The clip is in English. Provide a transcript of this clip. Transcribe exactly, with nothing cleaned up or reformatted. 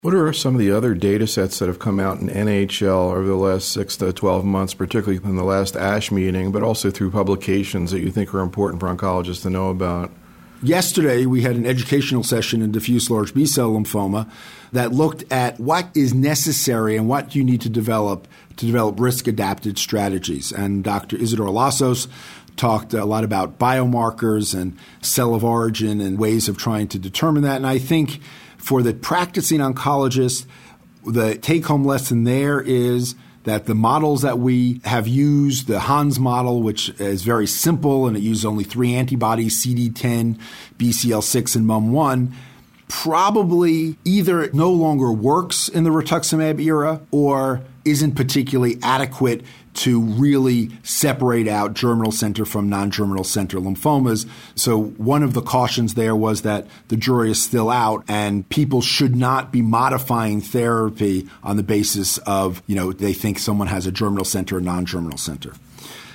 What are some of the other data sets that have come out in N H L over the last six to twelve months, particularly in the last ASH meeting, but also through publications that you think are important for oncologists to know about? Yesterday, we had an educational session in diffuse large B-cell lymphoma that looked at what is necessary and what you need to develop to develop risk-adapted strategies. And Doctor Isidore Lassos talked a lot about biomarkers and cell of origin and ways of trying to determine that. And I think for the practicing oncologist, the take-home lesson there is that the models that we have used, the Hans model, which is very simple and it uses only three antibodies, C D ten, B C L six, and M U M one, probably either no longer works in the rituximab era or isn't particularly adequate to really separate out germinal center from non-germinal center lymphomas. So one of the cautions there was that the jury is still out and people should not be modifying therapy on the basis of, you know, they think someone has a germinal center or non-germinal center.